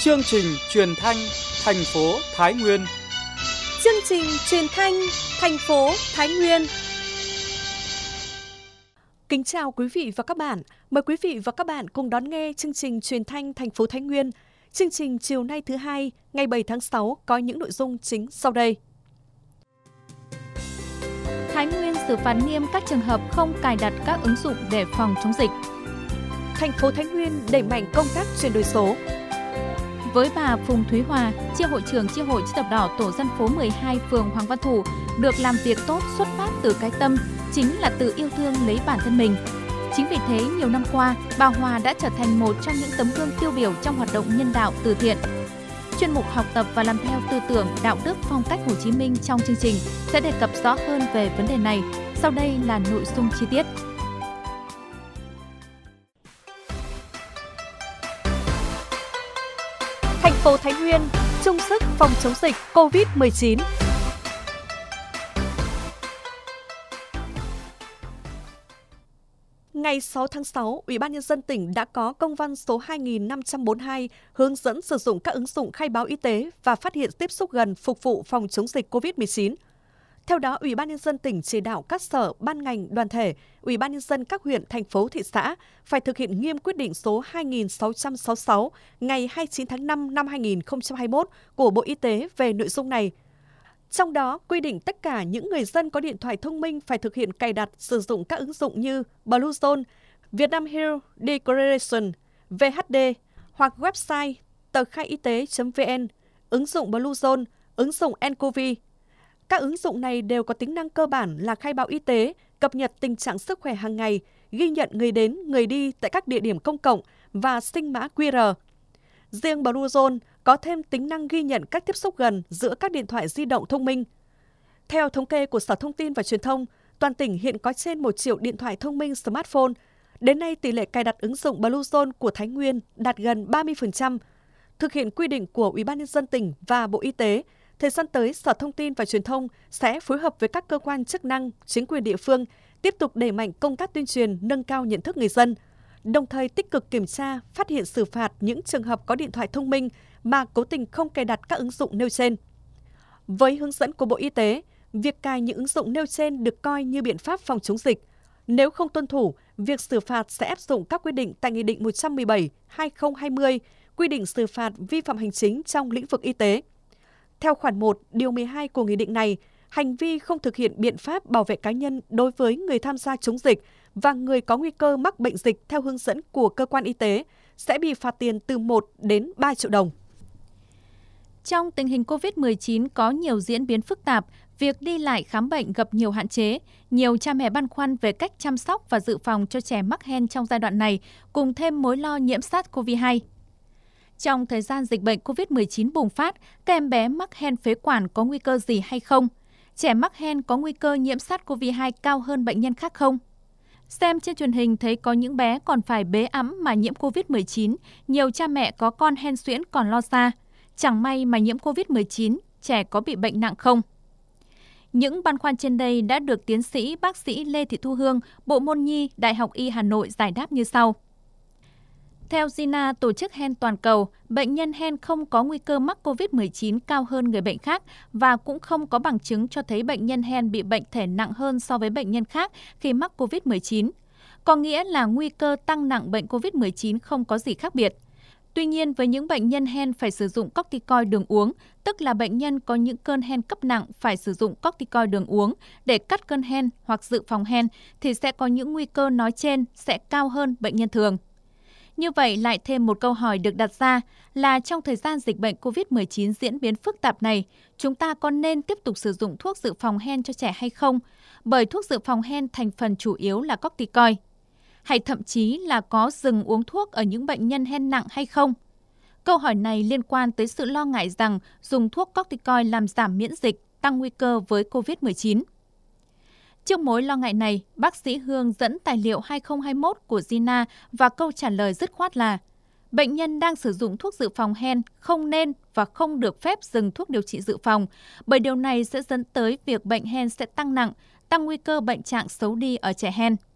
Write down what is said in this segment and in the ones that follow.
Chương trình truyền thanh thành phố Thái Nguyên. Chương trình truyền thanh thành phố Thái Nguyên. Kính chào quý vị và các bạn. Mời quý vị và các bạn cùng đón nghe chương trình truyền thanh thành phố Thái Nguyên. Chương trình chiều nay thứ hai, ngày 7 tháng 6 có những nội dung chính sau đây. Thái Nguyên xử phạt nghiêm các trường hợp không cài đặt các ứng dụng để phòng chống dịch. Thành phố Thái Nguyên đẩy mạnh công tác chuyển đổi số. Với bà Phùng Thúy Hòa, chi hội trưởng chi hội Chữ thập đỏ tổ dân phố 12 phường Hoàng Văn Thụ, được làm việc tốt xuất phát từ cái tâm, chính là tự yêu thương lấy bản thân mình. Chính vì thế, nhiều năm qua, bà Hòa đã trở thành một trong những tấm gương tiêu biểu trong hoạt động nhân đạo từ thiện. Chuyên mục học tập và làm theo tư tưởng, đạo đức, phong cách Hồ Chí Minh trong chương trình sẽ đề cập rõ hơn về vấn đề này. Sau đây là nội dung chi tiết. Thành phố Thái Nguyên chung sức phòng chống dịch COVID-19. Ngày 6 tháng 6, Ủy ban Nhân dân tỉnh đã có công văn số 2542 hướng dẫn sử dụng các ứng dụng khai báo y tế và phát hiện tiếp xúc gần phục vụ phòng chống dịch COVID-19. Theo đó, Ủy ban Nhân dân tỉnh chỉ đạo các sở, ban ngành, đoàn thể, Ủy ban Nhân dân các huyện, thành phố, thị xã phải thực hiện nghiêm quyết định số 2666 ngày 29 tháng 5 năm 2021 của Bộ Y tế về nội dung này. Trong đó, quy định tất cả những người dân có điện thoại thông minh phải thực hiện cài đặt sử dụng các ứng dụng như Bluezone, Vietnam Health Declaration, VHD hoặc website tờ khai y tế.vn, ứng dụng Bluezone, ứng dụng nCoV. Các ứng dụng này đều có tính năng cơ bản là khai báo y tế, cập nhật tình trạng sức khỏe hàng ngày, ghi nhận người đến, người đi tại các địa điểm công cộng và sinh mã QR. Riêng Bluezone có thêm tính năng ghi nhận các tiếp xúc gần giữa các điện thoại di động thông minh. Theo thống kê của Sở Thông tin và Truyền thông, toàn tỉnh hiện có trên 1 triệu điện thoại thông minh smartphone. Đến nay, tỷ lệ cài đặt ứng dụng Bluezone của Thái Nguyên đạt gần 30%. Thực hiện quy định của Ủy ban Nhân dân tỉnh và Bộ Y tế, thời gian tới, Sở Thông tin và Truyền thông sẽ phối hợp với các cơ quan chức năng, chính quyền địa phương tiếp tục đẩy mạnh công tác tuyên truyền, nâng cao nhận thức người dân, đồng thời tích cực kiểm tra, phát hiện xử phạt những trường hợp có điện thoại thông minh mà cố tình không cài đặt các ứng dụng nêu trên. Với hướng dẫn của Bộ Y tế, việc cài những ứng dụng nêu trên được coi như biện pháp phòng chống dịch. Nếu không tuân thủ, việc xử phạt sẽ áp dụng các quy định tại Nghị định 117/2020, quy định xử phạt vi phạm hành chính trong lĩnh vực y tế. Theo khoản 1, điều 12 của nghị định này, hành vi không thực hiện biện pháp bảo vệ cá nhân đối với người tham gia chống dịch và người có nguy cơ mắc bệnh dịch theo hướng dẫn của cơ quan y tế sẽ bị phạt tiền từ 1 đến 3 triệu đồng. Trong tình hình COVID-19 có nhiều diễn biến phức tạp, việc đi lại khám bệnh gặp nhiều hạn chế, nhiều cha mẹ băn khoăn về cách chăm sóc và dự phòng cho trẻ mắc hen trong giai đoạn này, cùng thêm mối lo nhiễm SARS-CoV-2. Trong thời gian dịch bệnh COVID-19 bùng phát, các em bé mắc hen phế quản có nguy cơ gì hay không? Trẻ mắc hen có nguy cơ nhiễm SARS-CoV-2 cao hơn bệnh nhân khác không? Xem trên truyền hình thấy có những bé còn phải bế ẵm mà nhiễm COVID-19, nhiều cha mẹ có con hen suyễn còn lo xa. Chẳng may mà nhiễm COVID-19, trẻ có bị bệnh nặng không? Những băn khoăn trên đây đã được tiến sĩ bác sĩ Lê Thị Thu Hương, Bộ môn Nhi, Đại học Y Hà Nội giải đáp như sau. Theo GINA, Tổ chức hen toàn cầu, bệnh nhân hen không có nguy cơ mắc COVID-19 cao hơn người bệnh khác và cũng không có bằng chứng cho thấy bệnh nhân hen bị bệnh thể nặng hơn so với bệnh nhân khác khi mắc COVID-19. Có nghĩa là nguy cơ tăng nặng bệnh COVID-19 không có gì khác biệt. Tuy nhiên, với những bệnh nhân hen phải sử dụng corticoid đường uống, tức là bệnh nhân có những cơn hen cấp nặng phải sử dụng corticoid đường uống để cắt cơn hen hoặc dự phòng hen, thì sẽ có những nguy cơ nói trên sẽ cao hơn bệnh nhân thường. Như vậy, lại thêm một câu hỏi được đặt ra là trong thời gian dịch bệnh COVID-19 diễn biến phức tạp này, chúng ta có nên tiếp tục sử dụng thuốc dự phòng hen cho trẻ hay không? Bởi thuốc dự phòng hen thành phần chủ yếu là corticoid. Hay thậm chí là có dừng uống thuốc ở những bệnh nhân hen nặng hay không? Câu hỏi này liên quan tới sự lo ngại rằng dùng thuốc corticoid làm giảm miễn dịch, tăng nguy cơ với COVID-19. Trước mối lo ngại này, bác sĩ Hương dẫn tài liệu 2021 của GINA và câu trả lời dứt khoát là bệnh nhân đang sử dụng thuốc dự phòng hen không nên và không được phép dừng thuốc điều trị dự phòng, bởi điều này sẽ dẫn tới việc bệnh hen sẽ tăng nặng, tăng nguy cơ bệnh trạng xấu đi ở trẻ hen.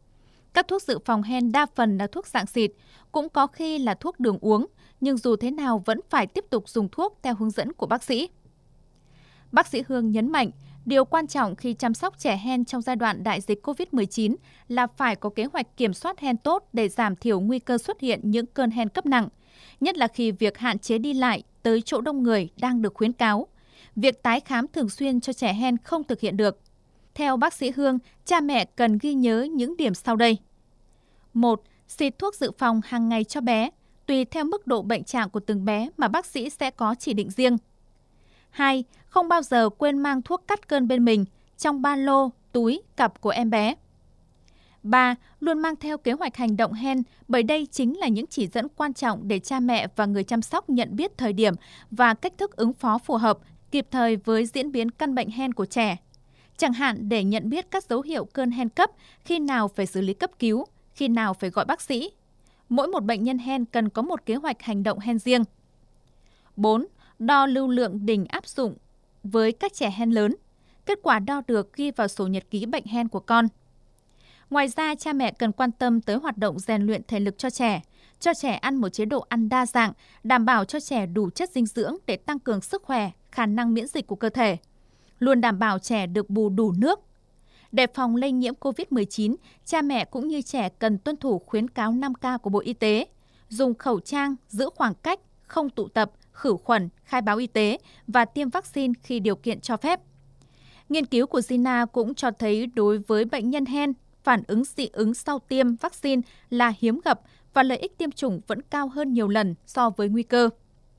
Các thuốc dự phòng hen đa phần là thuốc dạng xịt, cũng có khi là thuốc đường uống, nhưng dù thế nào vẫn phải tiếp tục dùng thuốc theo hướng dẫn của bác sĩ. Bác sĩ Hương nhấn mạnh, điều quan trọng khi chăm sóc trẻ hen trong giai đoạn đại dịch COVID-19 là phải có kế hoạch kiểm soát hen tốt để giảm thiểu nguy cơ xuất hiện những cơn hen cấp nặng, nhất là khi việc hạn chế đi lại tới chỗ đông người đang được khuyến cáo. Việc tái khám thường xuyên cho trẻ hen không thực hiện được. Theo bác sĩ Hương, cha mẹ cần ghi nhớ những điểm sau đây. 1. Xịt thuốc dự phòng hàng ngày cho bé, tùy theo mức độ bệnh trạng của từng bé mà bác sĩ sẽ có chỉ định riêng. 2. Không bao giờ quên mang thuốc cắt cơn bên mình, trong ba lô, túi, cặp của em bé. 3. Luôn mang theo kế hoạch hành động hen, bởi đây chính là những chỉ dẫn quan trọng để cha mẹ và người chăm sóc nhận biết thời điểm và cách thức ứng phó phù hợp, kịp thời với diễn biến căn bệnh hen của trẻ. Chẳng hạn để nhận biết các dấu hiệu cơn hen cấp, khi nào phải xử lý cấp cứu, khi nào phải gọi bác sĩ. Mỗi một bệnh nhân hen cần có một kế hoạch hành động hen riêng. 4. Đo lưu lượng đỉnh áp dụng với các trẻ hen lớn. Kết quả đo được ghi vào sổ nhật ký bệnh hen của con. Ngoài ra, cha mẹ cần quan tâm tới hoạt động rèn luyện thể lực cho trẻ ăn một chế độ ăn đa dạng, đảm bảo cho trẻ đủ chất dinh dưỡng để tăng cường sức khỏe, khả năng miễn dịch của cơ thể. Luôn đảm bảo trẻ được bù đủ nước. Để phòng lây nhiễm COVID-19, cha mẹ cũng như trẻ cần tuân thủ khuyến cáo 5K của Bộ Y tế, dùng khẩu trang, giữ khoảng cách, không tụ tập, khử khuẩn, khai báo y tế và tiêm vaccine khi điều kiện cho phép. Nghiên cứu của Gina cũng cho thấy đối với bệnh nhân hen, phản ứng dị ứng sau tiêm vaccine là hiếm gặp và lợi ích tiêm chủng vẫn cao hơn nhiều lần so với nguy cơ.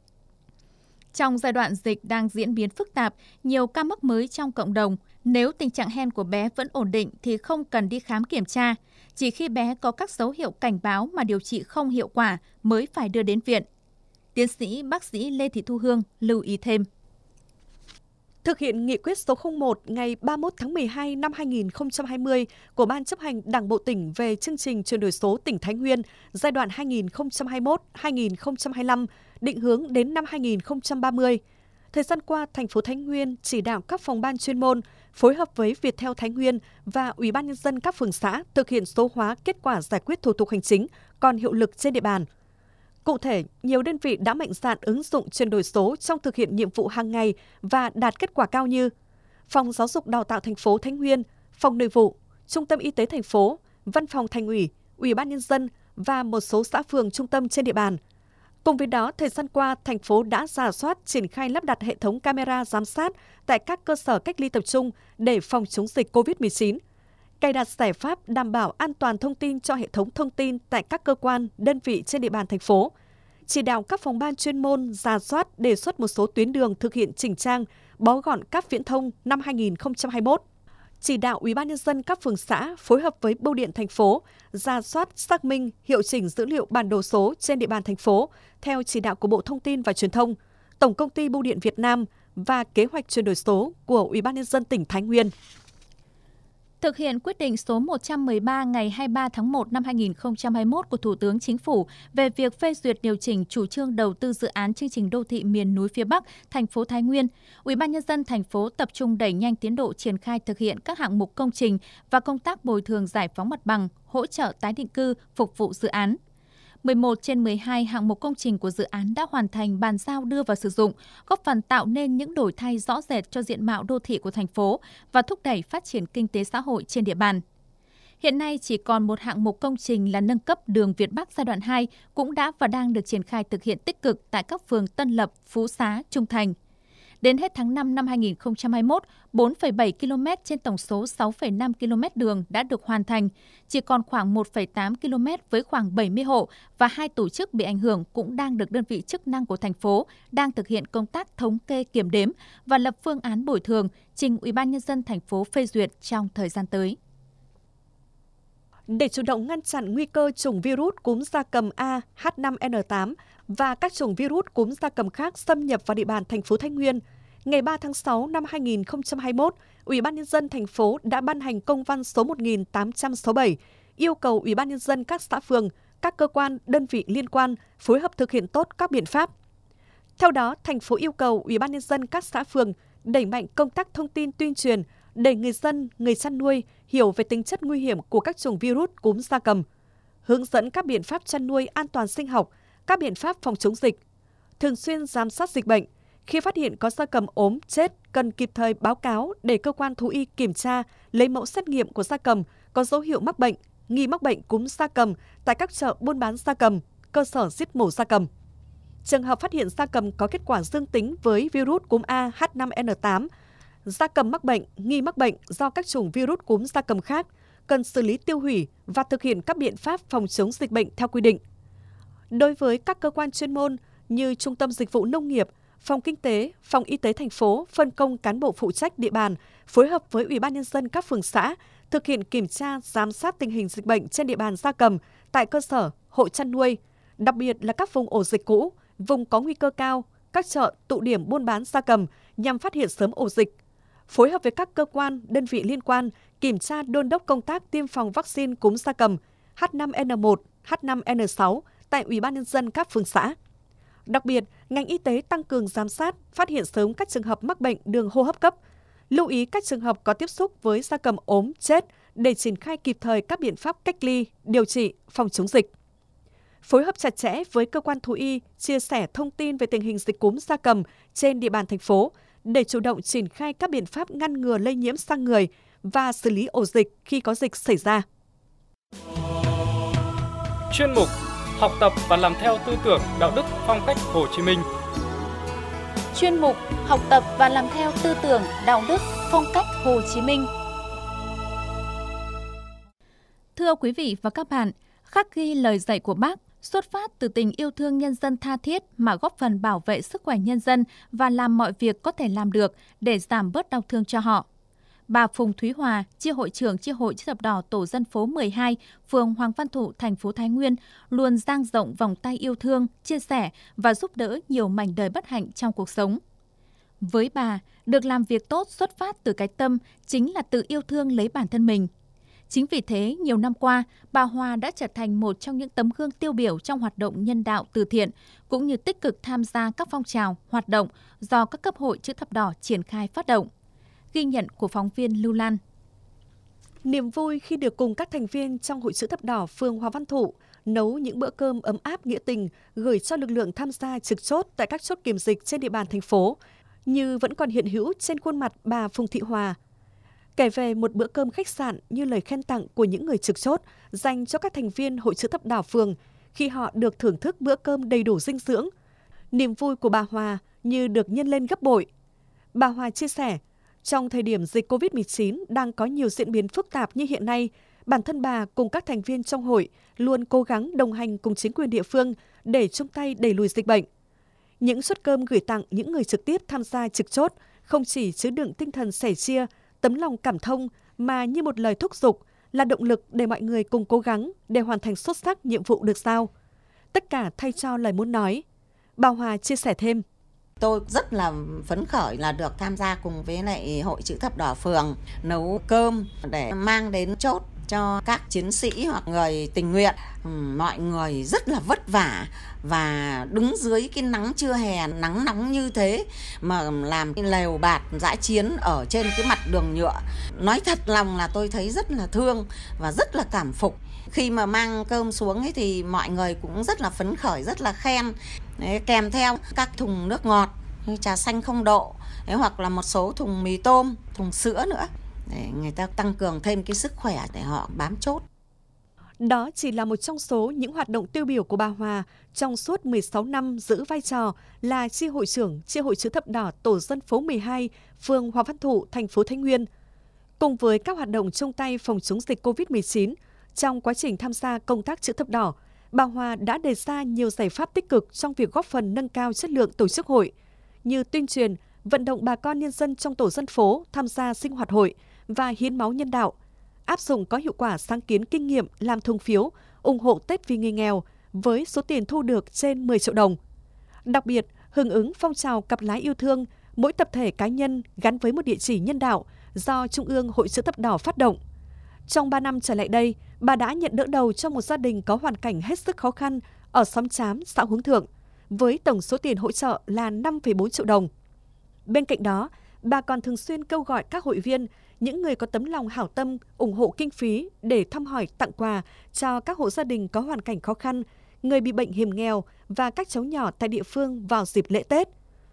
Trong giai đoạn dịch đang diễn biến phức tạp, nhiều ca mắc mới trong cộng đồng, nếu tình trạng hen của bé vẫn ổn định thì không cần đi khám kiểm tra. Chỉ khi bé có các dấu hiệu cảnh báo mà điều trị không hiệu quả mới phải đưa đến viện. Tiến sĩ bác sĩ Lê Thị Thu Hương lưu ý thêm. Thực hiện nghị quyết số 01 ngày 31 tháng 12 năm 2020 của Ban chấp hành Đảng bộ tỉnh về chương trình chuyển đổi số tỉnh Thái Nguyên giai đoạn 2021-2025, định hướng đến năm 2030. Thời gian qua, thành phố Thái Nguyên chỉ đạo các phòng ban chuyên môn phối hợp với Viettel Thái Nguyên và Ủy ban nhân dân các phường xã thực hiện số hóa kết quả giải quyết thủ tục hành chính còn hiệu lực trên địa bàn. Cụ thể, nhiều đơn vị đã mạnh dạn ứng dụng chuyển đổi số trong thực hiện nhiệm vụ hàng ngày và đạt kết quả cao như Phòng Giáo dục Đào tạo thành phố Thái Nguyên, Phòng Nội vụ, Trung tâm Y tế thành phố, Văn phòng Thành ủy, Ủy ban nhân dân và một số xã phường trung tâm trên địa bàn. Cùng với đó, thời gian qua, thành phố đã rà soát triển khai lắp đặt hệ thống camera giám sát tại các cơ sở cách ly tập trung để phòng chống dịch COVID-19. Cài đặt giải pháp đảm bảo an toàn thông tin cho hệ thống thông tin tại các cơ quan, đơn vị trên địa bàn thành phố. Chỉ đạo các phòng ban chuyên môn rà soát đề xuất một số tuyến đường thực hiện chỉnh trang, bó gọn cáp viễn thông năm 2021. Chỉ đạo Ủy ban nhân dân các phường xã phối hợp với Bưu điện thành phố rà soát, xác minh, hiệu chỉnh dữ liệu bản đồ số trên địa bàn thành phố theo chỉ đạo của Bộ Thông tin và Truyền thông, Tổng công ty Bưu điện Việt Nam và kế hoạch chuyển đổi số của Ủy ban nhân dân tỉnh Thái Nguyên. Thực hiện quyết định số 113 ngày 23 tháng 1 năm 2021 của Thủ tướng Chính phủ về việc phê duyệt điều chỉnh chủ trương đầu tư dự án chương trình đô thị miền núi phía Bắc, thành phố Thái Nguyên, Ủy ban nhân dân thành phố tập trung đẩy nhanh tiến độ triển khai thực hiện các hạng mục công trình và công tác bồi thường giải phóng mặt bằng, hỗ trợ tái định cư phục vụ dự án. 11 trên 12 hạng mục công trình của dự án đã hoàn thành bàn giao đưa vào sử dụng, góp phần tạo nên những đổi thay rõ rệt cho diện mạo đô thị của thành phố và thúc đẩy phát triển kinh tế xã hội trên địa bàn. Hiện nay chỉ còn một hạng mục công trình là nâng cấp đường Việt Bắc giai đoạn 2 cũng đã và đang được triển khai thực hiện tích cực tại các phường Tân Lập, Phú Xá, Trung Thành. Đến hết tháng 5 năm 2021, 4,7 km trên tổng số 6,5 km đường đã được hoàn thành, chỉ còn khoảng 1,8 km với khoảng 70 hộ và 2 tổ chức bị ảnh hưởng cũng đang được đơn vị chức năng của thành phố đang thực hiện công tác thống kê kiểm đếm và lập phương án bồi thường trình Ủy ban nhân dân thành phố phê duyệt trong thời gian tới. Để chủ động ngăn chặn nguy cơ chủng virus cúm gia cầm A H5N8 và các chủng virus cúm gia cầm khác xâm nhập vào địa bàn thành phố Thái Nguyên, ngày 3 tháng 6 năm 2021, Ủy ban nhân dân thành phố đã ban hành công văn số 1867 yêu cầu Ủy ban nhân dân các xã phường, các cơ quan, đơn vị liên quan phối hợp thực hiện tốt các biện pháp. Theo đó, thành phố yêu cầu Ủy ban nhân dân các xã phường đẩy mạnh công tác thông tin tuyên truyền, để người dân, người chăn nuôi hiểu về tính chất nguy hiểm của các chủng virus cúm gia cầm, hướng dẫn các biện pháp chăn nuôi an toàn sinh học, các biện pháp phòng chống dịch, thường xuyên giám sát dịch bệnh. Khi phát hiện có gia cầm ốm, chết, cần kịp thời báo cáo để cơ quan thú y kiểm tra, lấy mẫu xét nghiệm của gia cầm có dấu hiệu mắc bệnh, nghi mắc bệnh cúm gia cầm tại các chợ buôn bán gia cầm, cơ sở giết mổ gia cầm. Trường hợp phát hiện gia cầm có kết quả dương tính với virus cúm A H5N8, gia cầm mắc bệnh, nghi mắc bệnh do các chủng virus cúm gia cầm khác, cần xử lý tiêu hủy và thực hiện các biện pháp phòng chống dịch bệnh theo quy định. Đối với các cơ quan chuyên môn như Trung tâm Dịch vụ Nông nghiệp, Phòng Kinh tế, Phòng Y tế thành phố phân công cán bộ phụ trách địa bàn, phối hợp với Ủy ban Nhân dân các phường xã, thực hiện kiểm tra, giám sát tình hình dịch bệnh trên địa bàn gia cầm tại cơ sở, hộ chăn nuôi, đặc biệt là các vùng ổ dịch cũ, vùng có nguy cơ cao, các chợ, tụ điểm buôn bán gia cầm nhằm phát hiện sớm ổ dịch. Phối hợp với các cơ quan, đơn vị liên quan, kiểm tra đôn đốc công tác tiêm phòng vaccine cúm gia cầm H5N1, H5N6 tại Ủy ban Nhân dân các phường xã. Đặc biệt, ngành y tế tăng cường giám sát, phát hiện sớm các trường hợp mắc bệnh đường hô hấp cấp, lưu ý các trường hợp có tiếp xúc với gia cầm ốm, chết để triển khai kịp thời các biện pháp cách ly, điều trị, phòng chống dịch. Phối hợp chặt chẽ với cơ quan thú y, chia sẻ thông tin về tình hình dịch cúm gia cầm trên địa bàn thành phố để chủ động triển khai các biện pháp ngăn ngừa lây nhiễm sang người và xử lý ổ dịch khi có dịch xảy ra. Chuyên mục Học tập và làm theo tư tưởng đạo đức phong cách Hồ Chí Minh. Chuyên mục Học tập và làm theo tư tưởng đạo đức phong cách Hồ Chí Minh. Thưa quý vị và các bạn, khắc ghi lời dạy của Bác, xuất phát từ tình yêu thương nhân dân tha thiết mà góp phần bảo vệ sức khỏe nhân dân và làm mọi việc có thể làm được để giảm bớt đau thương cho họ. Bà Phùng Thúy Hòa, chi hội trưởng chi hội chữ thập đỏ tổ dân phố 12, phường Hoàng Văn Thụ, thành phố Thái Nguyên, luôn dang rộng vòng tay yêu thương, chia sẻ và giúp đỡ nhiều mảnh đời bất hạnh trong cuộc sống. Với bà, được làm việc tốt xuất phát từ cái tâm chính là tự yêu thương lấy bản thân mình. Chính vì thế, nhiều năm qua, bà Hòa đã trở thành một trong những tấm gương tiêu biểu trong hoạt động nhân đạo từ thiện, cũng như tích cực tham gia các phong trào, hoạt động do các cấp hội chữ thập đỏ triển khai phát động. Ghi nhận của phóng viên Lưu Lan. Niềm vui khi được cùng các thành viên trong Hội chữ thập đỏ phường Hoàng Văn Thụ nấu những bữa cơm ấm áp nghĩa tình gửi cho lực lượng tham gia trực chốt tại các chốt kiểm dịch trên địa bàn thành phố, như vẫn còn hiện hữu trên khuôn mặt bà Phùng Thị Hòa. Kể về một bữa cơm khách sạn như lời khen tặng của những người trực chốt dành cho các thành viên Hội chữ thập đỏ phường khi họ được thưởng thức bữa cơm đầy đủ dinh dưỡng. Niềm vui của bà Hòa như được nhân lên gấp bội. Bà Hòa chia sẻ, trong thời điểm dịch COVID-19 đang có nhiều diễn biến phức tạp như hiện nay, bản thân bà cùng các thành viên trong hội luôn cố gắng đồng hành cùng chính quyền địa phương để chung tay đẩy lùi dịch bệnh. Những suất cơm gửi tặng những người trực tiếp tham gia trực chốt không chỉ chứa đựng tinh thần sẻ chia, tấm lòng cảm thông mà như một lời thúc giục, là động lực để mọi người cùng cố gắng để hoàn thành xuất sắc nhiệm vụ được giao. Tất cả thay cho lời muốn nói. Bà Hòa chia sẻ thêm. Tôi rất là phấn khởi là được tham gia cùng với lại Hội chữ thập đỏ phường nấu cơm để mang đến chốt cho các chiến sĩ hoặc người tình nguyện. Mọi người rất là vất vả và đứng dưới cái nắng trưa hè nắng nóng như thế mà làm cái lều bạt dã chiến ở trên cái mặt đường nhựa. Nói thật lòng là tôi thấy rất là thương và rất là cảm phục. Khi mà mang cơm xuống ấy thì mọi người cũng rất là phấn khởi, rất là khen. Đấy, kèm theo các thùng nước ngọt, trà xanh không độ, hoặc là một số thùng mì tôm, thùng sữa nữa, để người ta tăng cường thêm cái sức khỏe để họ bám chốt. Đó chỉ là một trong số những hoạt động tiêu biểu của bà Hòa trong suốt 16 năm giữ vai trò là chi hội trưởng chi hội chữ thập đỏ tổ dân phố 12, phường Hoàng Văn Thụ, thành phố Thái Nguyên. Cùng với các hoạt động chung tay phòng chống dịch COVID-19, trong quá trình tham gia công tác chữ thập đỏ, bà Hòa đã đề ra nhiều giải pháp tích cực trong việc góp phần nâng cao chất lượng tổ chức hội, như tuyên truyền, vận động bà con nhân dân trong tổ dân phố tham gia sinh hoạt hội và hiến máu nhân đạo, áp dụng có hiệu quả sáng kiến kinh nghiệm làm thùng phiếu, ủng hộ Tết vì người nghèo với số tiền thu được trên 10 triệu đồng. Đặc biệt, hưởng ứng phong trào cặp lái yêu thương, mỗi tập thể cá nhân gắn với một địa chỉ nhân đạo do Trung ương Hội chữ thập đỏ phát động. Trong 3 năm trở lại đây, bà đã nhận đỡ đầu cho một gia đình có hoàn cảnh hết sức khó khăn ở xóm Trám, xã Hướng Thượng, với tổng số tiền hỗ trợ là 5,4 triệu đồng. Bên cạnh đó, bà còn thường xuyên kêu gọi các hội viên những người có tấm lòng hảo tâm ủng hộ kinh phí để thăm hỏi tặng quà cho các hộ gia đình có hoàn cảnh khó khăn, người bị bệnh hiểm nghèo và các cháu nhỏ tại địa phương vào dịp lễ Tết.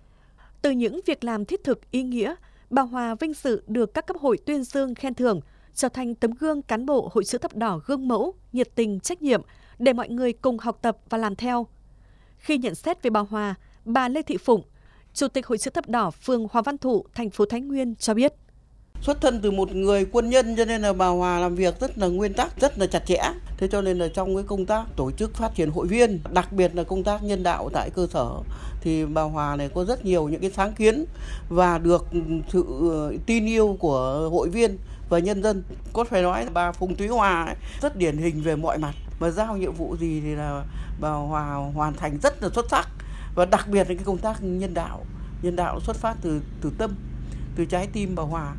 Từ những việc làm thiết thực ý nghĩa, bà Hòa vinh dự được các cấp hội tuyên dương khen thưởng, trở thành tấm gương cán bộ Hội Chữ Thập Đỏ gương mẫu, nhiệt tình, trách nhiệm để mọi người cùng học tập và làm theo. Khi nhận xét về bà Hòa, bà Lê Thị Phụng, Chủ tịch Hội Chữ Thập Đỏ phường Hoàng Văn Thụ, thành phố Thái Nguyên cho biết. Xuất thân từ một người quân nhân cho nên là bà Hòa làm việc rất là nguyên tắc, rất là chặt chẽ. Thế cho nên là trong cái công tác tổ chức phát triển hội viên, đặc biệt là công tác nhân đạo tại cơ sở, thì bà Hòa này có rất nhiều những cái sáng kiến và được sự tin yêu của hội viên và nhân dân. Có phải nói là bà Phùng Thúy Hòa ấy, rất điển hình về mọi mặt, mà giao nhiệm vụ gì thì là bà Hòa hoàn thành rất là xuất sắc. Và đặc biệt là cái công tác nhân đạo xuất phát từ tâm, từ trái tim bà Hòa.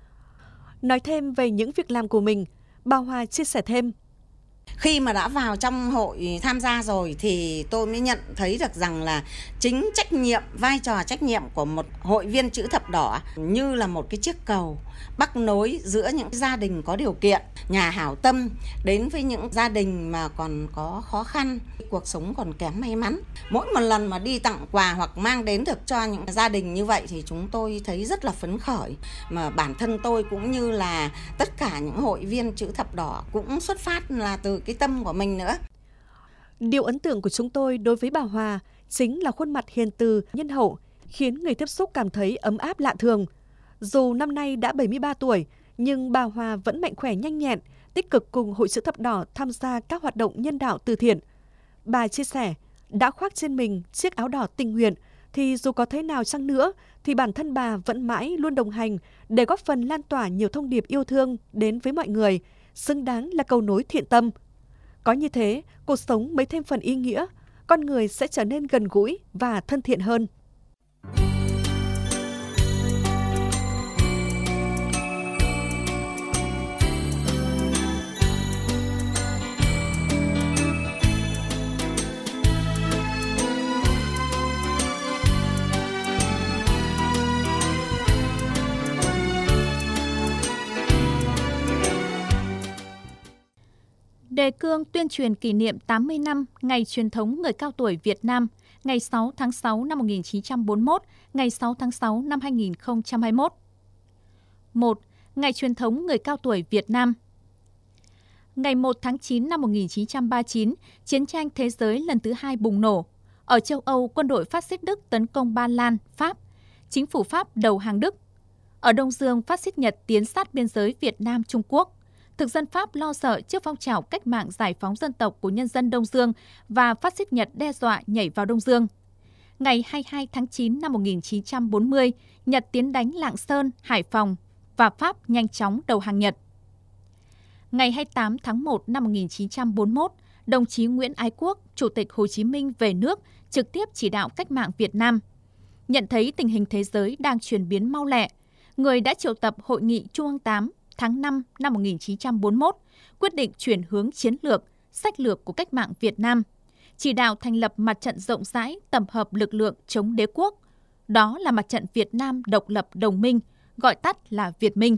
Nói thêm về những việc làm của mình, bà Hòa chia sẻ thêm. Khi mà đã vào trong hội tham gia rồi thì tôi mới nhận thấy được rằng là chính trách nhiệm, vai trò trách nhiệm của một hội viên Chữ Thập Đỏ như là một cái chiếc cầu bắc nối giữa những gia đình có điều kiện, nhà hảo tâm đến với những gia đình mà còn có khó khăn, cuộc sống còn kém may mắn. Mỗi một lần mà đi tặng quà hoặc mang đến được cho những gia đình như vậy thì chúng tôi thấy rất là phấn khởi. Mà bản thân tôi cũng như là tất cả những hội viên Chữ Thập Đỏ cũng xuất phát là từ cái tâm của mình nữa. Điều ấn tượng của chúng tôi đối với bà Hòa chính là khuôn mặt hiền từ, nhân hậu, khiến người tiếp xúc cảm thấy ấm áp lạ thường. Dù năm nay đã 73 tuổi, nhưng bà Hòa vẫn mạnh khỏe nhanh nhẹn, tích cực cùng Hội Chữ Thập Đỏ tham gia các hoạt động nhân đạo từ thiện. Bà chia sẻ, đã khoác trên mình chiếc áo đỏ tình nguyện, thì dù có thế nào chăng nữa, thì bản thân bà vẫn mãi luôn đồng hành để góp phần lan tỏa nhiều thông điệp yêu thương đến với mọi người, xứng đáng là cầu nối thiện tâm. Có như thế, cuộc sống mới thêm phần ý nghĩa, con người sẽ trở nên gần gũi và thân thiện hơn. Đề cương tuyên truyền kỷ niệm 80 năm Ngày truyền thống người cao tuổi Việt Nam, ngày 6 tháng 6 năm 1941, ngày 6 tháng 6 năm 2021. 1. Ngày truyền thống người cao tuổi Việt Nam. Ngày 1 tháng 9 năm 1939, chiến tranh thế giới lần thứ 2 bùng nổ. Ở châu Âu, quân đội phát xít Đức tấn công Ba Lan, Pháp. Chính phủ Pháp đầu hàng Đức. Ở Đông Dương, phát xít Nhật tiến sát biên giới Việt Nam, Trung Quốc. Thực dân Pháp lo sợ trước phong trào cách mạng giải phóng dân tộc của nhân dân Đông Dương và phát xít Nhật đe dọa nhảy vào Đông Dương. Ngày 22 tháng 9 năm 1940, Nhật tiến đánh Lạng Sơn, Hải Phòng và Pháp nhanh chóng đầu hàng Nhật. Ngày 28 tháng 1 năm 1941, đồng chí Nguyễn Ái Quốc, Chủ tịch Hồ Chí Minh về nước trực tiếp chỉ đạo cách mạng Việt Nam. Nhận thấy tình hình thế giới đang chuyển biến mau lẹ, người đã triệu tập Hội nghị Trung ương 8 tháng 5 năm 1941, quyết định chuyển hướng chiến lược, sách lược của cách mạng Việt Nam, chỉ đạo thành lập mặt trận rộng rãi tập hợp lực lượng chống đế quốc. Đó là Mặt trận Việt Nam Độc lập Đồng minh, gọi tắt là Việt Minh.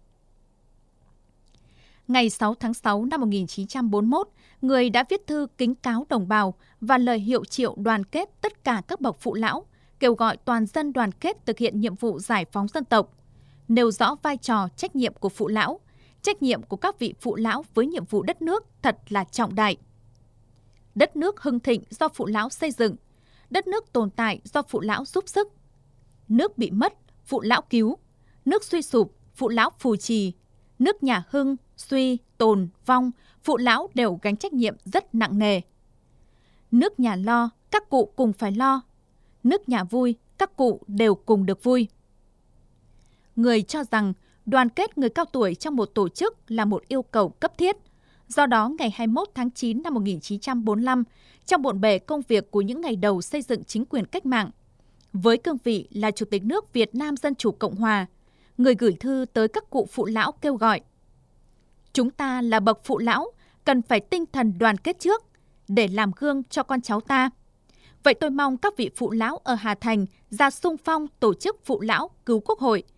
Ngày 6 tháng 6 năm 1941, người đã viết thư kính cáo đồng bào và lời hiệu triệu đoàn kết tất cả các bậc phụ lão, kêu gọi toàn dân đoàn kết thực hiện nhiệm vụ giải phóng dân tộc, nêu rõ vai trò trách nhiệm của phụ lão, trách nhiệm của các vị phụ lão với nhiệm vụ đất nước thật là trọng đại. Đất nước hưng thịnh do phụ lão xây dựng, đất nước tồn tại do phụ lão giúp sức. Nước bị mất, phụ lão cứu, nước suy sụp, phụ lão phù trì, nước nhà hưng, suy, tồn, vong, phụ lão đều gánh trách nhiệm rất nặng nề. Nước nhà lo, các cụ cùng phải lo. Nước nhà vui, các cụ đều cùng được vui. Người cho rằng đoàn kết người cao tuổi trong một tổ chức là một yêu cầu cấp thiết. Do đó, ngày 21 tháng 9 năm 1945, trong bộn bề công việc của những ngày đầu xây dựng chính quyền cách mạng, với cương vị là Chủ tịch nước Việt Nam Dân Chủ Cộng Hòa, người gửi thư tới các cụ phụ lão kêu gọi: chúng ta là bậc phụ lão, cần phải tinh thần đoàn kết trước để làm gương cho con cháu ta. Vậy tôi mong các vị phụ lão ở Hà Thành ra xung phong tổ chức phụ lão cứu Quốc hội,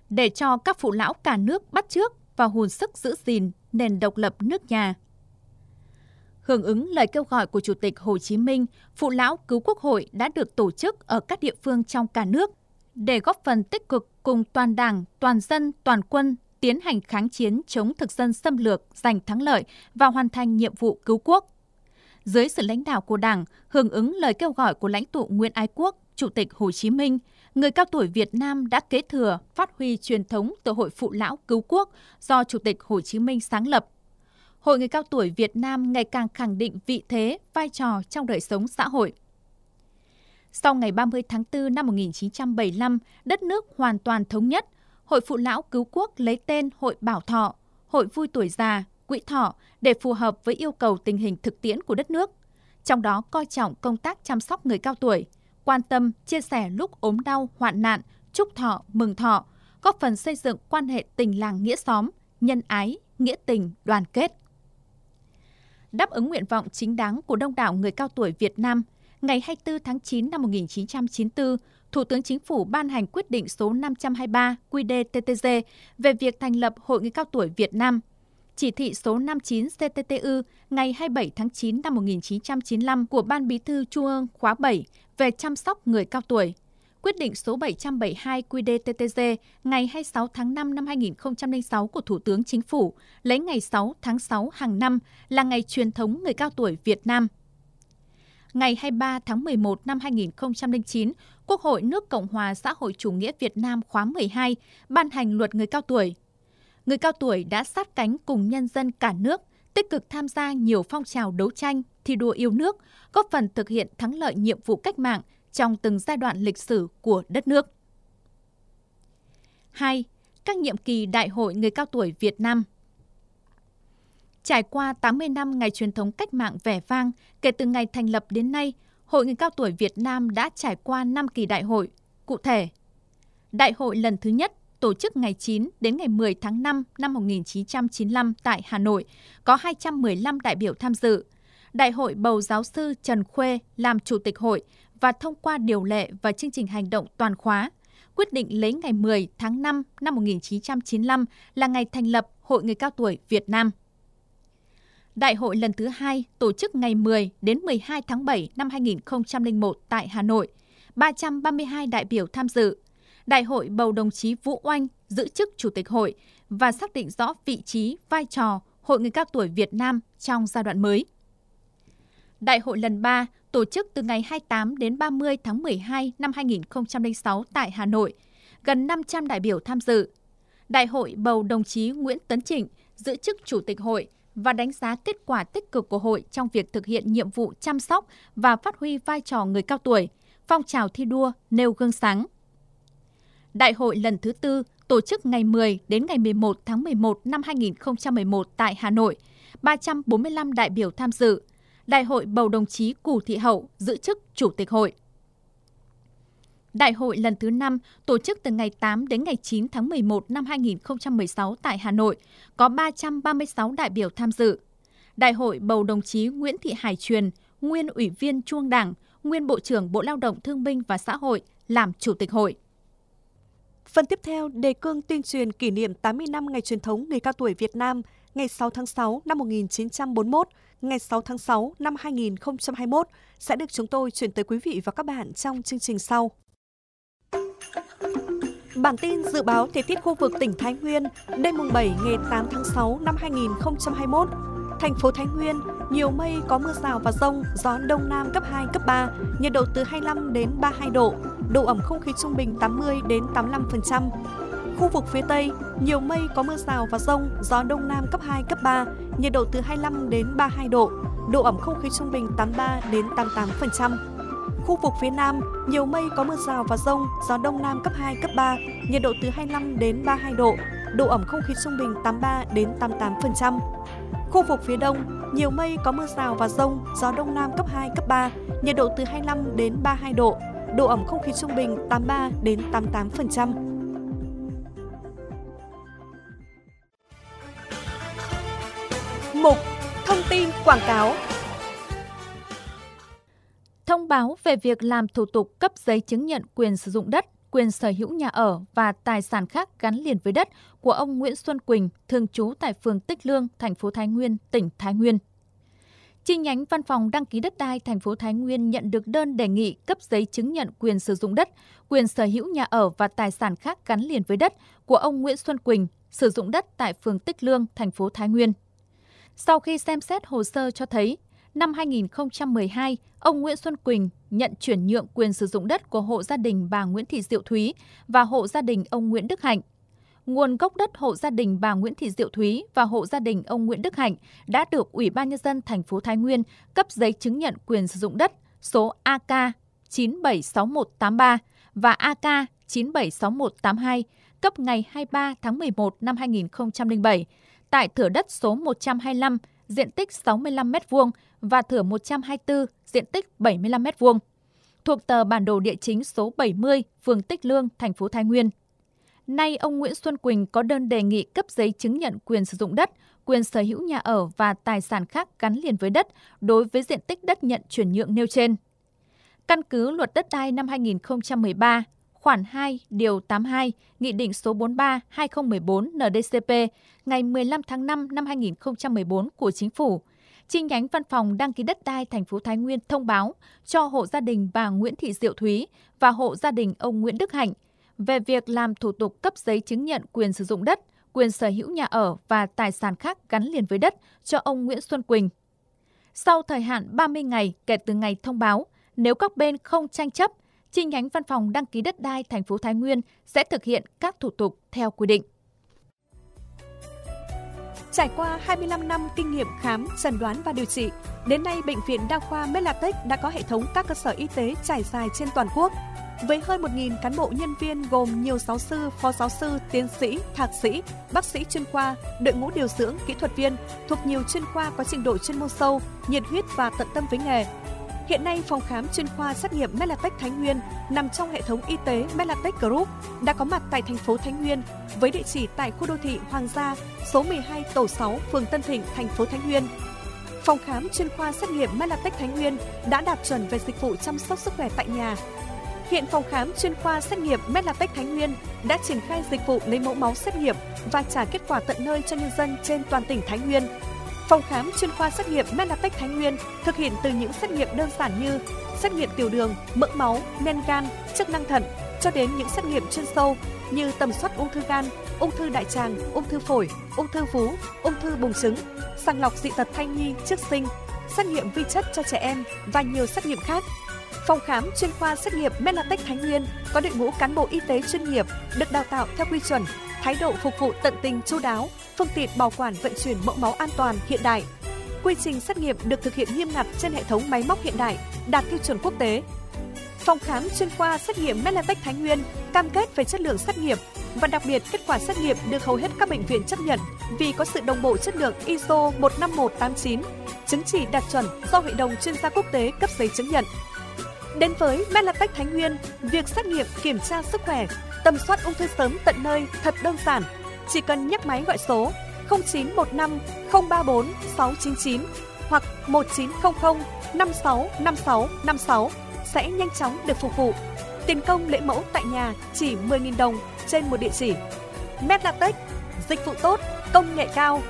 để cho các phụ lão cả nước bắt chước và hùn sức giữ gìn nền độc lập nước nhà. Hưởng ứng lời kêu gọi của Chủ tịch Hồ Chí Minh, Phụ lão Cứu Quốc hội đã được tổ chức ở các địa phương trong cả nước để góp phần tích cực cùng toàn Đảng, toàn dân, toàn quân tiến hành kháng chiến chống thực dân xâm lược, giành thắng lợi và hoàn thành nhiệm vụ cứu quốc. Dưới sự lãnh đạo của Đảng, hưởng ứng lời kêu gọi của lãnh tụ Nguyễn Ái Quốc, Chủ tịch Hồ Chí Minh, người cao tuổi Việt Nam đã kế thừa, phát huy truyền thống từ Hội Phụ lão Cứu Quốc do Chủ tịch Hồ Chí Minh sáng lập. Hội Người cao tuổi Việt Nam ngày càng khẳng định vị thế, vai trò trong đời sống xã hội. Sau ngày 30 tháng 4 năm 1975, đất nước hoàn toàn thống nhất, Hội Phụ lão Cứu Quốc lấy tên Hội Bảo Thọ, Hội Vui Tuổi Già, Quỹ Thọ để phù hợp với yêu cầu tình hình thực tiễn của đất nước. Trong đó coi trọng công tác chăm sóc người cao tuổi, quan tâm, chia sẻ lúc ốm đau, hoạn nạn, chúc thọ, mừng thọ, góp phần xây dựng quan hệ tình làng nghĩa xóm, nhân ái, nghĩa tình, đoàn kết. Đáp ứng nguyện vọng chính đáng của đông đảo người cao tuổi Việt Nam, ngày 24 tháng 9 năm 1994, Thủ tướng Chính phủ ban hành quyết định số 523 QĐ-TTG về việc thành lập Hội Người cao tuổi Việt Nam. Chỉ thị số 59 CTTU ngày 27 tháng 9 năm 1995 của Ban Bí thư Trung ương khóa 7 về chăm sóc người cao tuổi. Quyết định số 772 QĐ-TTG ngày 26 tháng 5 năm 2006 của Thủ tướng Chính phủ lấy ngày 6 tháng 6 hàng năm là ngày truyền thống người cao tuổi Việt Nam. Ngày 23 tháng 11 năm 2009, Quốc hội nước Cộng hòa Xã hội Chủ nghĩa Việt Nam khóa 12 ban hành Luật Người cao tuổi. Người cao tuổi đã sát cánh cùng nhân dân cả nước, tích cực tham gia nhiều phong trào đấu tranh, thi đua yêu nước, góp phần thực hiện thắng lợi nhiệm vụ cách mạng trong từng giai đoạn lịch sử của đất nước. 2. Các nhiệm kỳ Đại hội Người cao tuổi Việt Nam. Trải qua 80 năm ngày truyền thống cách mạng vẻ vang, kể từ ngày thành lập đến nay, Hội Người cao tuổi Việt Nam đã trải qua 5 kỳ đại hội. Cụ thể, Đại hội lần thứ nhất tổ chức ngày 9 đến ngày 10 tháng 5 năm 1995 tại Hà Nội, có 215 đại biểu tham dự. Đại hội bầu giáo sư Trần Khuê làm chủ tịch hội và thông qua điều lệ và chương trình hành động toàn khóa, quyết định lấy ngày 10 tháng 5 năm 1995 là ngày thành lập Hội Người cao tuổi Việt Nam. Đại hội lần thứ 2 tổ chức ngày 10 đến 12 tháng 7 năm 2001 tại Hà Nội, 332 đại biểu tham dự. Đại hội bầu đồng chí Vũ Oanh giữ chức Chủ tịch hội và xác định rõ vị trí, vai trò Hội Người cao tuổi Việt Nam trong giai đoạn mới. Đại hội lần 3 tổ chức từ ngày 28 đến 30 tháng 12 năm 2006 tại Hà Nội, gần 500 đại biểu tham dự. Đại hội bầu đồng chí Nguyễn Tấn Trịnh giữ chức Chủ tịch hội và đánh giá kết quả tích cực của hội trong việc thực hiện nhiệm vụ chăm sóc và phát huy vai trò người cao tuổi, phong trào thi đua nêu gương sáng. Đại hội lần thứ 4 tổ chức ngày 10 đến ngày 11 tháng 11 năm 2011 tại Hà Nội, 345 đại biểu tham dự. Đại hội bầu đồng chí Cù Thị Hậu giữ chức Chủ tịch hội. Đại hội lần thứ 5 tổ chức từ ngày 8 đến ngày 9 tháng 11 năm 2016 tại Hà Nội, có 336 đại biểu tham dự. Đại hội bầu đồng chí Nguyễn Thị Hải Truyền, nguyên Ủy viên Trung ương Đảng, nguyên Bộ trưởng Bộ Lao động Thương binh và Xã hội làm Chủ tịch hội. Phần tiếp theo, đề cương tuyên truyền kỷ niệm 80 năm ngày truyền thống người cao tuổi Việt Nam, ngày 6 tháng 6 năm 1941, ngày 6 tháng 6 năm 2021 sẽ được chúng tôi chuyển tới quý vị và các bạn trong chương trình sau. Bản tin dự báo thời tiết khu vực tỉnh Thái Nguyên, đêm mùng 7 ngày 8 tháng 6 năm 2021. Thành phố Thái Nguyên, nhiều mây có mưa rào và dông, gió Đông Nam cấp 2, cấp 3, nhiệt độ từ 25 đến 32 độ, độ ẩm không khí trung bình 80 đến 85%. Khu vực phía Tây, nhiều mây có mưa rào và dông, gió Đông Nam cấp 2, cấp 3, nhiệt độ từ 25 đến 32 độ, độ ẩm không khí trung bình 83 đến 88%. Khu vực phía Nam, nhiều mây có mưa rào và dông, gió Đông Nam cấp 2, cấp 3, nhiệt độ từ 25 đến 32 độ, độ ẩm không khí trung bình 83 đến 88%. Khu vực phía Đông, nhiều mây có mưa rào và dông, gió Đông Nam cấp 2, cấp 3, nhiệt độ từ 25 đến 32 độ, độ ẩm không khí trung bình 83 đến 88%. Mục Thông tin quảng cáo. Thông báo về việc làm thủ tục cấp giấy chứng nhận quyền sử dụng đất quyền sở hữu nhà ở và tài sản khác gắn liền với đất của ông Nguyễn Xuân Quỳnh, thường trú tại phường Tích Lương, thành phố Thái Nguyên, tỉnh Thái Nguyên. Chi nhánh Văn phòng đăng ký đất đai thành phố Thái Nguyên nhận được đơn đề nghị cấp giấy chứng nhận quyền sử dụng đất, quyền sở hữu nhà ở và tài sản khác gắn liền với đất của ông Nguyễn Xuân Quỳnh, sử dụng đất tại phường Tích Lương, thành phố Thái Nguyên. Sau khi xem xét hồ sơ cho thấy, năm 2012, ông Nguyễn Xuân Quỳnh nhận chuyển nhượng quyền sử dụng đất của hộ gia đình bà Nguyễn Thị Diệu Thúy và hộ gia đình ông Nguyễn Đức Hạnh. Nguồn gốc đất hộ gia đình bà Nguyễn Thị Diệu Thúy và hộ gia đình ông Nguyễn Đức Hạnh đã được Ủy ban Nhân dân thành phố Thái Nguyên cấp giấy chứng nhận quyền sử dụng đất số AK 976183 và AK 976182 cấp ngày 23 tháng 11 năm 2007 tại thửa đất số 125, diện tích 65 m2 và thửa 124, diện tích 75 m2, thuộc tờ bản đồ địa chính số 70, phường Tích Lương, thành phố Thái Nguyên. Nay, ông Nguyễn Xuân Quỳnh có đơn đề nghị cấp giấy chứng nhận quyền sử dụng đất, quyền sở hữu nhà ở và tài sản khác gắn liền với đất đối với diện tích đất nhận chuyển nhượng nêu trên. Căn cứ Luật Đất đai năm 2013, khoản 2, điều 82, Nghị định số 43/2014 NĐ-CP ngày 15 tháng 5 năm 2014 của Chính phủ, chi nhánh Văn phòng đăng ký đất đai thành phố Thái Nguyên thông báo cho hộ gia đình bà Nguyễn Thị Diệu Thúy và hộ gia đình ông Nguyễn Đức Hạnh về việc làm thủ tục cấp giấy chứng nhận quyền sử dụng đất, quyền sở hữu nhà ở và tài sản khác gắn liền với đất cho ông Nguyễn Xuân Quỳnh. Sau thời hạn 30 ngày kể từ ngày thông báo, nếu các bên không tranh chấp, chi nhánh Văn phòng đăng ký đất đai thành phố Thái Nguyên sẽ thực hiện các thủ tục theo quy định. Trải qua 25 năm kinh nghiệm khám, chẩn đoán và điều trị, đến nay Bệnh viện Đa khoa Medlatech đã có hệ thống các cơ sở y tế trải dài trên toàn quốc. Với hơn 1.000 cán bộ nhân viên gồm nhiều giáo sư, phó giáo sư, tiến sĩ, thạc sĩ, bác sĩ chuyên khoa, đội ngũ điều dưỡng, kỹ thuật viên thuộc nhiều chuyên khoa có trình độ chuyên môn sâu, nhiệt huyết và tận tâm với nghề. Hiện nay, phòng khám chuyên khoa xét nghiệm Medlatech Thái Nguyên nằm trong hệ thống y tế Medlatech Group đã có mặt tại thành phố Thái Nguyên với địa chỉ tại khu đô thị Hoàng Gia, số 12 tổ 6, phường Tân Thịnh, thành phố Thái Nguyên. Phòng khám chuyên khoa xét nghiệm Medlatech Thái Nguyên đã đạt chuẩn về dịch vụ chăm sóc sức khỏe tại nhà. Hiện phòng khám chuyên khoa xét nghiệm Medlatech Thái Nguyên đã triển khai dịch vụ lấy mẫu máu xét nghiệm và trả kết quả tận nơi cho nhân dân trên toàn tỉnh Thái Nguyên. Phòng khám chuyên khoa xét nghiệm Medlatech Thái Nguyên thực hiện từ những xét nghiệm đơn giản như xét nghiệm tiểu đường, mỡ máu, men gan, chức năng thận cho đến những xét nghiệm chuyên sâu như tầm soát ung thư gan, ung thư đại tràng, ung thư phổi, ung thư vú, ung thư buồng trứng, sàng lọc dị tật thai nhi trước sinh, xét nghiệm vi chất cho trẻ em và nhiều xét nghiệm khác. Phòng khám chuyên khoa xét nghiệm Medlatech Thái Nguyên có đội ngũ cán bộ y tế chuyên nghiệp được đào tạo theo quy chuẩn, thái độ phục vụ tận tình chu đáo, phương tiện bảo quản vận chuyển mẫu máu an toàn hiện đại. Quy trình xét nghiệm được thực hiện nghiêm ngặt trên hệ thống máy móc hiện đại, đạt tiêu chuẩn quốc tế. Phòng khám chuyên khoa xét nghiệm Medlatech Thái Nguyên cam kết về chất lượng xét nghiệm và đặc biệt kết quả xét nghiệm được hầu hết các bệnh viện chấp nhận vì có sự đồng bộ chất lượng ISO 15189, chứng chỉ đạt chuẩn do Hội đồng chuyên gia quốc tế cấp giấy chứng nhận. Đến với Medlatech Thái Nguyên, việc xét nghiệm kiểm tra sức khỏe, tầm soát ung thư sớm tận nơi thật đơn giản. Chỉ cần nhấc máy gọi số 0915 034 699 hoặc 1900 56 56 56 sẽ nhanh chóng được phục vụ. Tiền công lấy mẫu tại nhà chỉ 10.000 đồng trên một địa chỉ. Medlatech, dịch vụ tốt, công nghệ cao.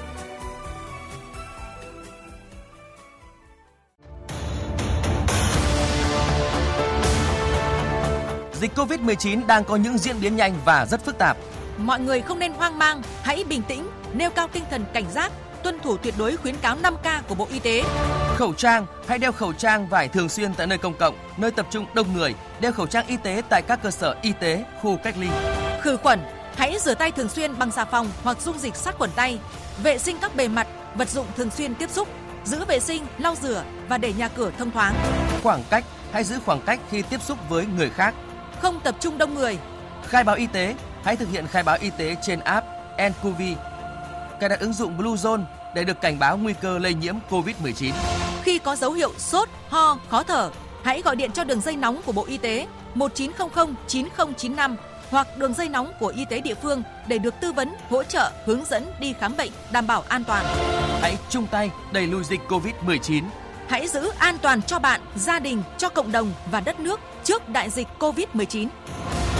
Dịch Covid-19 đang có những diễn biến nhanh và rất phức tạp. Mọi người không nên hoang mang, hãy bình tĩnh, nêu cao tinh thần cảnh giác, tuân thủ tuyệt đối khuyến cáo 5K của Bộ Y tế. Khẩu trang, hãy đeo khẩu trang vải thường xuyên tại nơi công cộng, nơi tập trung đông người, đeo khẩu trang y tế tại các cơ sở y tế, khu cách ly. Khử khuẩn, hãy rửa tay thường xuyên bằng xà phòng hoặc dung dịch sát khuẩn tay, vệ sinh các bề mặt, vật dụng thường xuyên tiếp xúc, giữ vệ sinh, lau rửa và để nhà cửa thông thoáng. Khoảng cách, hãy giữ khoảng cách khi tiếp xúc với người khác. Không tập trung đông người. Khai báo y tế, hãy thực hiện khai báo y tế trên app nCoV. Cài đặt ứng dụng Bluezone để được cảnh báo nguy cơ lây nhiễm Covid-19. Khi có dấu hiệu sốt, ho, khó thở, hãy gọi điện cho đường dây nóng của Bộ Y tế 1900 9095 hoặc đường dây nóng của y tế địa phương để được tư vấn, hỗ trợ, hướng dẫn đi khám bệnh đảm bảo an toàn. Hãy chung tay đẩy lùi dịch Covid-19. Hãy giữ an toàn cho bạn, gia đình, cho cộng đồng và đất nước trước đại dịch Covid-19.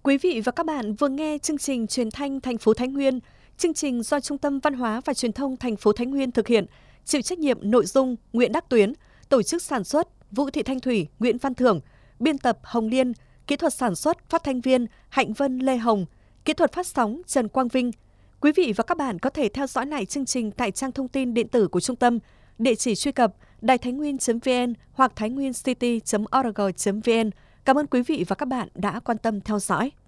Quý vị và các bạn vừa nghe chương trình Truyền thanh thành phố Thái Nguyên. Chương trình do Trung tâm Văn hóa và Truyền thông thành phố Thái Nguyên thực hiện, chịu trách nhiệm nội dung Nguyễn Đắc Tuyến, tổ chức sản xuất Vũ Thị Thanh Thủy, Nguyễn Văn Thưởng, biên tập Hồng Liên, kỹ thuật sản xuất phát thanh viên Hạnh Vân Lê Hồng, kỹ thuật phát sóng Trần Quang Vinh. Quý vị và các bạn có thể theo dõi lại chương trình tại trang thông tin điện tử của trung tâm, địa chỉ truy cập đàitháinguyen.vn hoặc thainguincity.org.vn. Cảm ơn quý vị và các bạn đã quan tâm theo dõi.